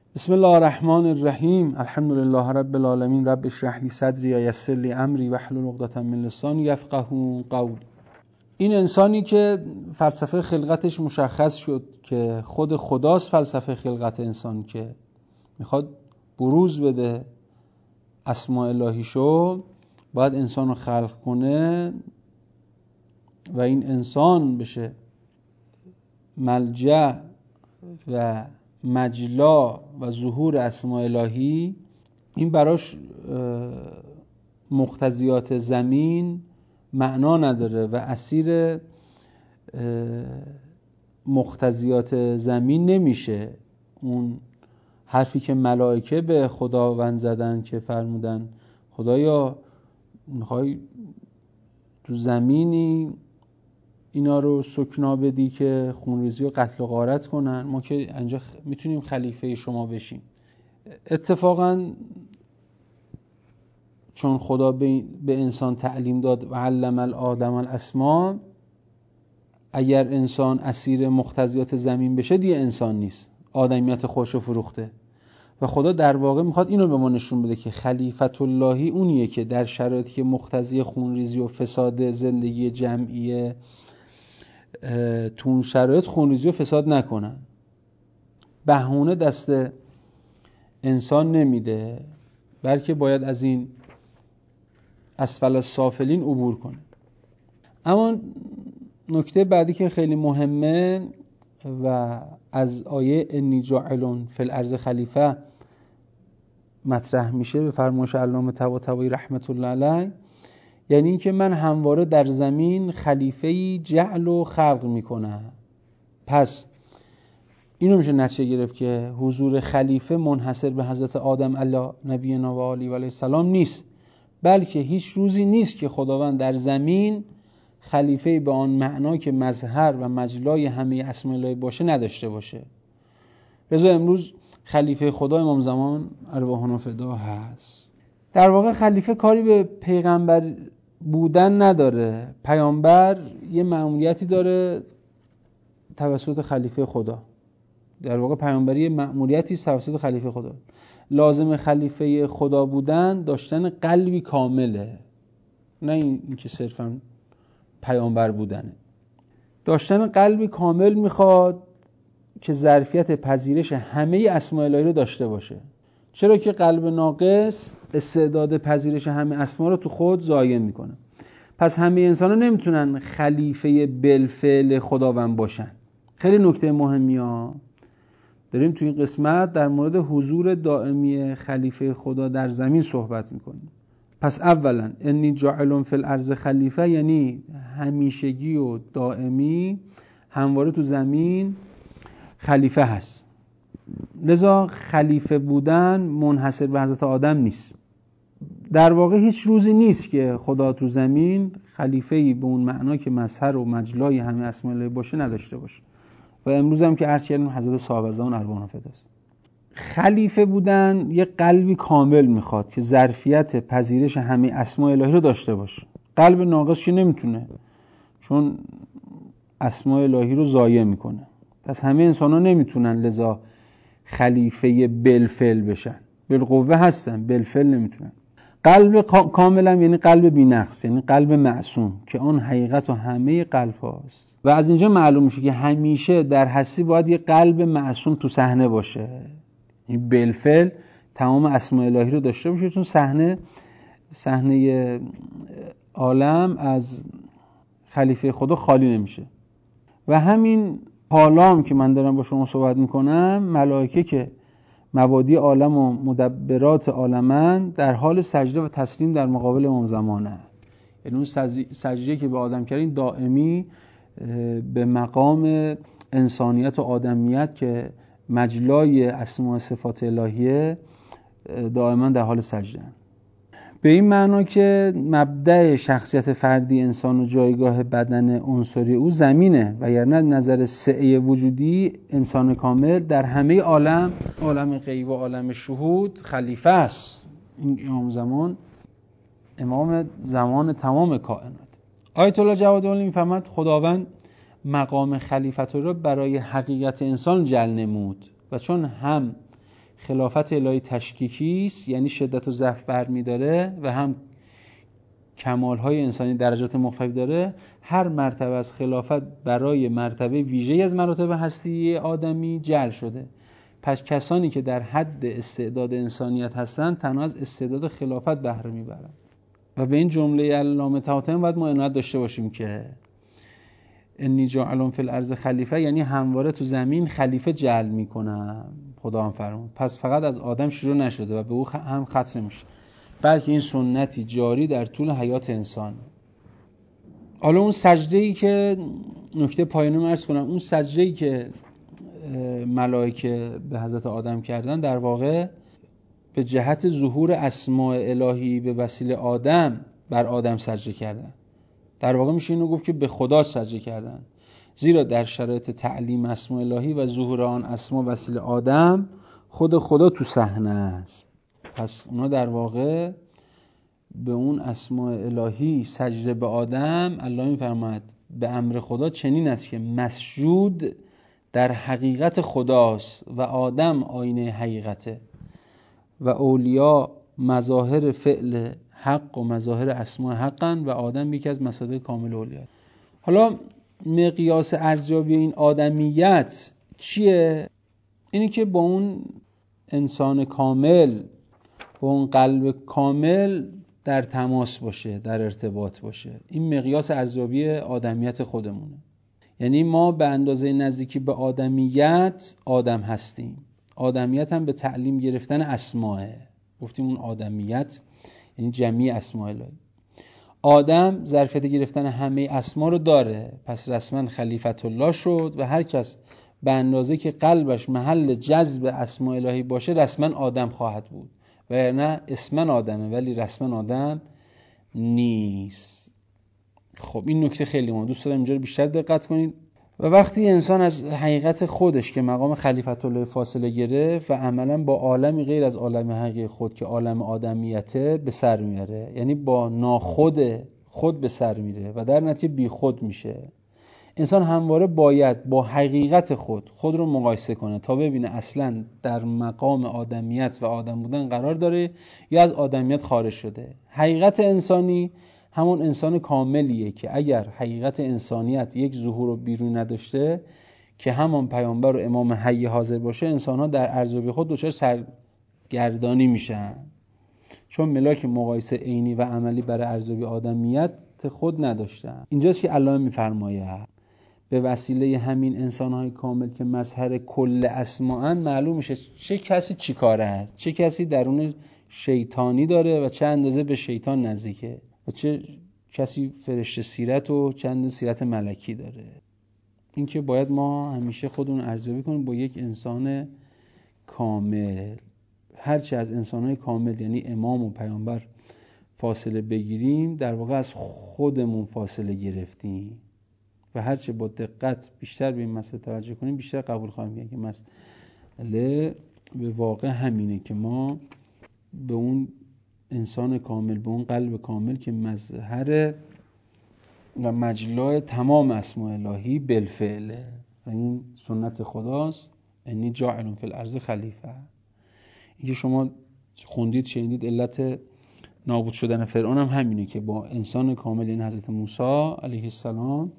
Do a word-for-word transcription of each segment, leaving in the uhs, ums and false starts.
بسم الله الرحمن الرحیم. الحمد لله رب العالمین. رب اشرح لی صدری و یسر لی امری واحلل عقدة من لسانی یفقهوا قولی. این انسانی که فلسفه خلقتش مشخص شد که خود خداست، فلسفه خلقت انسان که میخواد بروز بده اسماء الهی شو، باید انسان رو خلق کنه و این انسان بشه ملجأ و مجلا و ظهور اسماء الهی. این براش مقتضیات زمین معنا نداره و اسیر مقتضیات زمین نمیشه. اون حرفی که ملائکه به خداوند زدن که فرمودن خدایا میخوای تو زمینی اینا رو سکنا بدی که خونریزی و قتل و غارت کنن، ما که اینجا میتونیم خلیفه شما بشیم. اتفاقا چون خدا به انسان تعلیم داد و علم الآدم الاسماء، اگر انسان اسیر مقتضیات زمین بشه دیگه انسان نیست، آدمیت خودش رو فروخته. و خدا در واقع میخواد اینو به ما نشون بده که خلیفت اللهی اونیه که در شرایطی که مقتضی خونریزی و فساد زندگی جمعیه، تو اون شرایط خونریزی و فساد نکنن. بهونه دست انسان نمیده، بلکه باید از این اسفل السافلین عبور کنه. اما نکته بعدی که خیلی مهمه و از آیه انی جاعل فی الارض خلیفه مطرح میشه به فرمایش علامه طباطبایی رحمت الله علیه، یعنی این که من همواره در زمین خلیفه‌ای جعل و خلق میکنم. پس اینو میشه نتیجه گرفت که حضور خلیفه منحصر به حضرت آدم علی نبینا و آله و علیه السلام نیست، بلکه هیچ روزی نیست که خداوند در زمین خلیفه‌ای به آن معنا که مظهر و مجلای همه اسماء الهی باشه نداشته باشه. لذا امروز خلیفه خدا امام زمان ارواحنا فدا هست. در واقع خلیفه کاری به پیغمبر بودن نداره. پیامبر یه مأموریتی داره توسط خلیفه خدا. در واقع پیامبری یه مأموریتی توسط خلیفه خدا. لازم خلیفه خدا بودن داشتن قلبی کامله، نه این که صرفا پیامبر بودنه. داشتن قلبی کامل میخواد که ظرفیت پذیرش همه اسماء الهی رو داشته باشه. چرا که قلب ناقص استعداد پذیرش همه اسما رو تو خود ضایع میکنه. پس همه انسان ها نمیتونن خلیفه بالفعل خداوند باشن. خیلی نکته مهمی ها داریم تو این قسمت در مورد حضور دائمی خلیفه خدا در زمین صحبت میکنیم. پس اولا انی جاعل فی الارض خلیفه یعنی همیشگی و دائمی همواره تو زمین خلیفه هست. لذا خلیفه بودن منحصر به حضرت آدم نیست. در واقع هیچ روزی نیست که خدا تو زمین خلیفه‌ای به اون معنا که مظهر و مجلای همه اسماء الهی باشه نداشته باشه. و امروز هم که عرض کردیم حضرت صاحب زمان ارواحنا فداست. خلیفه بودن یه قلبی کامل میخواد که ظرفیت پذیرش همه اسماء الهی رو داشته باشه. قلب ناقص که نمیتونه، چون اسماء الهی رو ضایع میکنه. پس همه انسان ها نمیتونن لذا خلیفه بالفعل بشن. بالقوه هستن، بالفعل نمیتونن. قلب کاملا یعنی قلب بی نقص، یعنی قلب معصوم که اون حقیقت و همه قلب هاست. و از اینجا معلوم میشه که همیشه در هستی باید یه قلب معصوم تو صحنه باشه، این بالفعل تمام اسماء الهی رو داشته باشه، چون صحنه صحنه عالم از خلیفه خدا خالی نمیشه. و همین حالام که من دارم با شما صحبت میکنم، ملائکه که مبادی عالم و مدبرات عالمن در حال سجده و تسلیم در مقابل امام زمانه. یعنی اون سجده که به آدم کردین دائمی به مقام انسانیت و آدمیت که مجلای اسماء و صفات الهیه دائما در حال سجده. به این معنا که مبدأ شخصیت فردی انسان و جایگاه بدن عنصری او زمینه، وگرنه نظر سعی وجودی انسان کامل در همه عالم، عالم غیب و عالم شهود خلیفه است. این امام زمان امام زمان تمام کائنات. آیت الله جواد عالی میفهمد خداوند مقام خلیفت رو برای حقیقت انسان جل نمود و چون هم خلافت الهی تشکیکی است، یعنی شدت و ضعف برمی‌داره و هم کمال‌های انسانی درجات مختلف داره. هر مرتبه از خلافت برای مرتبه ویژه‌ای از مراتب هستی آدمی جعل شده. پس کسانی که در حد استعداد انسانیت هستند تنها از استعداد خلافت بهره میبرند. و به این جمله علامه طحاطمی باید ما عنایت داشته باشیم که انی جاعل فی الارض خلیفه، یعنی همواره تو زمین خلیفه جعل میکنم. خدا هم فرمود. پس فقط از آدم شروع نشده و به او هم ختم نمیشه، بلکه این سنتی جاری در طول حیات انسان. حالا اون سجده‌ای که نکته پایانی عرض کنم، اون سجده‌ای که ملائکه به حضرت آدم کردن در واقع به جهت ظهور اسماء الهی به وسیله آدم بر آدم سجده کردن. در واقع میشه اینو گفت که به خدا سجده کردن، زیرا در شرایط تعلیم اسماء الهی و ظهور آن اسماء وسیله آدم خود خدا تو صحنه است. پس اونا در واقع به اون اسماء الهی سجده به آدم، الله میفرماید به امر خدا چنین است که مسجود در حقیقت خداست و آدم آینه حقیقته و اولیاء مظاهر فعل حق و مظاهر اسماء حقن و آدم یکی از مصادیق کامل اولیاء. حالا مقیاس ارزیابی این آدمیت چیه؟ اینی که با اون انسان کامل، با اون قلب کامل در تماس باشه، در ارتباط باشه. این مقیاس ارزیابی آدمیت خودمونه. یعنی ما به اندازه نزدیکی به آدمیت آدم هستیم. آدمیت هم به تعلیم گرفتن اسماء. گفتیم اون آدمیت یعنی جمعی اسماء الهی. آدم ظرفیت گرفتن همه اسما رو داره، پس رسما خلیفت الله شد و هر کس به اندازه که قلبش محل جذب اسماء الهی باشه رسما آدم خواهد بود، و نه اسما آدمه ولی رسما آدم نیست. خب این نکته خیلی مهمه، دوست دارم اینجا رو بیشتر دقت کنید. و وقتی انسان از حقیقت خودش که مقام خلیفت الله فاصله گرفت و عملا با عالمی غیر از عالم حقیقی خود که عالم آدمیته به سر میاره، یعنی با ناخود خود به سر میره و در نتیجه بی خود میشه. انسان همواره باید با حقیقت خود خود رو مقایسه کنه تا ببینه اصلا در مقام آدمیت و آدم بودن قرار داره یا از آدمیت خارج شده. حقیقت انسانی همون انسان کاملیه که اگر حقیقت انسانیت یک ظهور و بیرون نداشته که همون پیامبر و امام حی حاضر باشه، انسان‌ها در ارزیابی خود دچار سرگردانی میشن، چون ملاک مقایسه عینی و عملی برای ارزیابی آدمیت خود نداشتن. اینجاست که الله میفرماید به وسیله همین انسان‌های کامل که مظهر کل اسماءن معلوم میشه چه کسی چی کاره است، چه کسی درون شیطانی داره و چه اندازه به شیطان نزدیکه و چه کسی فرشته سیرت و چند سیرت ملکی داره. این که باید ما همیشه خودمون ارزیابی کنیم با یک انسان کامل. هرچی از انسان‌های کامل یعنی امام و پیامبر فاصله بگیریم در واقع از خودمون فاصله گرفتیم و هرچی با دقت بیشتر به این مسئله توجه کنیم بیشتر قبول خواهیم کرد که مسئله به واقع همینه که ما به اون انسان کامل، به اون قلب کامل که مظهر و مجلای تمام اسماء الهی بالفعله و این سنت خداست، انی جاعل فی الارض خلیفه. اینکه شما خوندید شنیدید علت نابود شدن فرعون هم همینه که با انسان کامل این حضرت موسی علیه السلام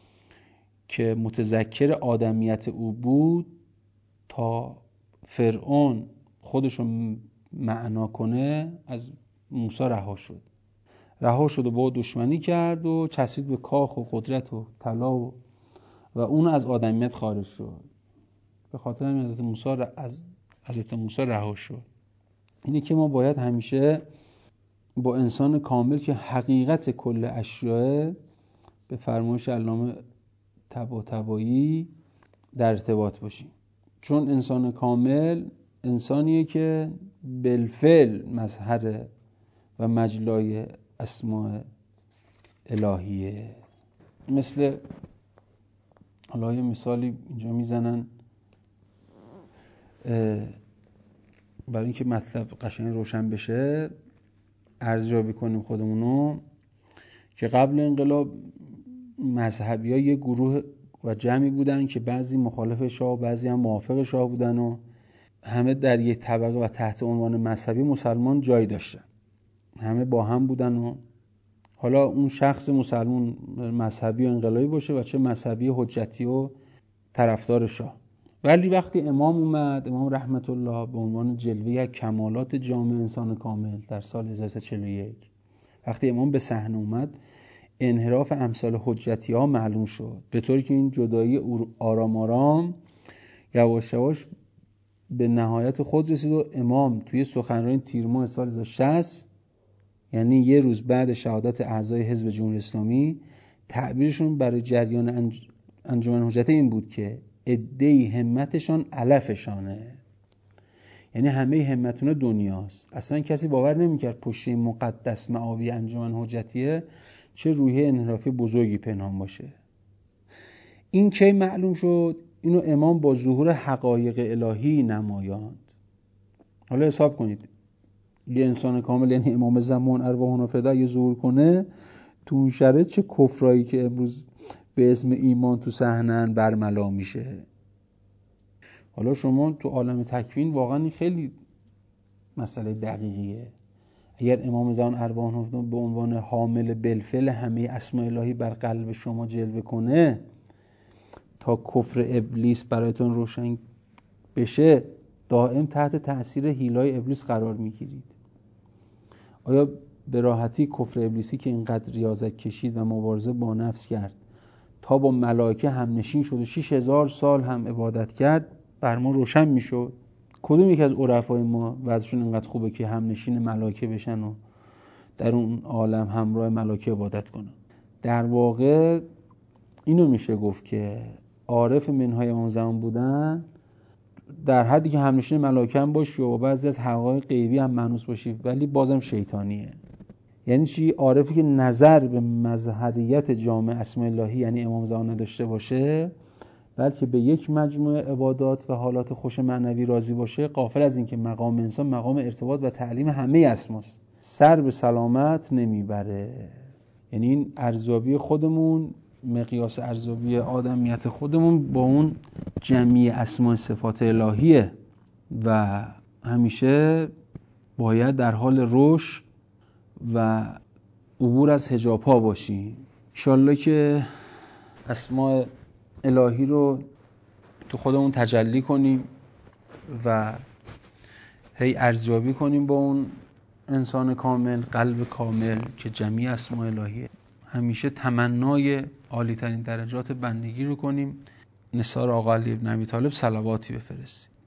که متذکر آدمیت او بود تا فرعون خودشو معنا کنه از موسی رها شد رها شد و با دشمنی کرد و چسبید به کاخ و قدرت و طلا و و اون از آدمیت خارج شد. به خاطر همین حضرت موسی از حضرت موسی رها شد. اینه که ما باید همیشه با انسان کامل که حقیقت کل اشیاء به فرمایش علامه طباطبایی در ارتباط باشیم، چون انسان کامل انسانیه که بالفعل مظهر و مجلای اسماء الهیه. مثل حالا یه مثالی اینجا میزنن برای اینکه مطلب قشنگ روشن بشه ارزیابی کنیم خودمونو، که قبل انقلاب مذهبی‌ها یه گروه و جمعی بودن که بعضی مخالف شاه و بعضی هم موافق شاه بودن و همه در یک طبقه و تحت عنوان مذهبی مسلمان جای داشتن، همه با هم بودن و حالا اون شخص مسلمان مذهبی و انقلابی باشه و چه مذهبی حجتی و طرفدار شاه. ولی وقتی امام اومد، امام رحمت الله به عنوان جلوه کمالات جامع انسان کامل در سال هزار و سیصد و چهل و یک، وقتی امام به صحنه اومد، انحراف امثال حجتی ها معلوم شد، به طوری که این جدایی آرام آرام یواش یواش به نهایت خود رسید و امام توی سخنرانی تیر ماه سال هزار و سیصد و شصت، یعنی یه روز بعد شهادت اعضای حزب جمهوری اسلامی، تعبیرشون برای جریان انج... انجمن حجتی این بود که عده‌ای همتشان علفشانه، یعنی همه همتون دنیاست. اصلا کسی باور نمیکرد پشت این مقدس معابی انجمن حجتیه چه روحیه انحرافی بزرگی پنهان باشه. این کی معلوم شد؟ اینو امام با ظهور حقایق الهی نمایاند. حالا حساب کنید، یه انسان کامل یعنی امام زمان ارواحنا فدا یه ظهور کنه تو اون شرایط، چه کفرایی که امروز به اسم ایمان تو صحنه‌ان برملا میشه. حالا شما تو عالم تکوین واقعا این خیلی مسئله دقیقیه. اگر امام زمان ارواحنا فدا به عنوان حامل بالفعل همه اسماء الهی بر قلب شما جلوه کنه تا کفر ابلیس برایتون روشن بشه، دائم تحت تأثیر حیله‌های ابلیس قرار میگیرید. آیا به راحتی کفر ابلیسی که اینقدر ریاضت کشید و مبارزه با نفس کرد تا با ملائکه همنشین شد و شش هزار سال هم عبادت کرد بر ما روشن میشد؟ کدوم یک از عرفای ما وضعشون اینقدر خوبه که همنشین ملائکه بشن و در اون عالم همراه ملائکه عبادت کنن؟ در واقع اینو میشه گفت که عارف منهای اون زمان بودن در حدی که همنشین ملائکه هم باشی و بعضی از حقایق غیبی هم مانوس باشی، ولی بازم شیطانیه. یعنی چی؟ عارفی که نظر به مظهریت جامع اسماء الهی یعنی امام زمان نداشته باشه، بلکه به یک مجموعه عبادات و حالات خوش معنوی راضی باشه، غافل از این که مقام انسان مقام ارتباط و تعلیم همه اسماست، سر به سلامت نمیبره. یعنی این ارزیابی خودمون، مقیاس ارزیابی آدمیت خودمون با اون جمعی اسماء صفات الهیه و همیشه باید در حال رشد و عبور از حجاب‌ها باشیم. انشالله که اسماء الهی رو تو خودمون تجلی کنیم و هی ارزیابی کنیم با اون انسان کامل، قلب کامل که جمعی اسماء الهیه. همیشه تمنای عالی ترین درجات بندگی رو کنیم. نثار آقا علی بن ابی طالب صلواتی بفرستیم.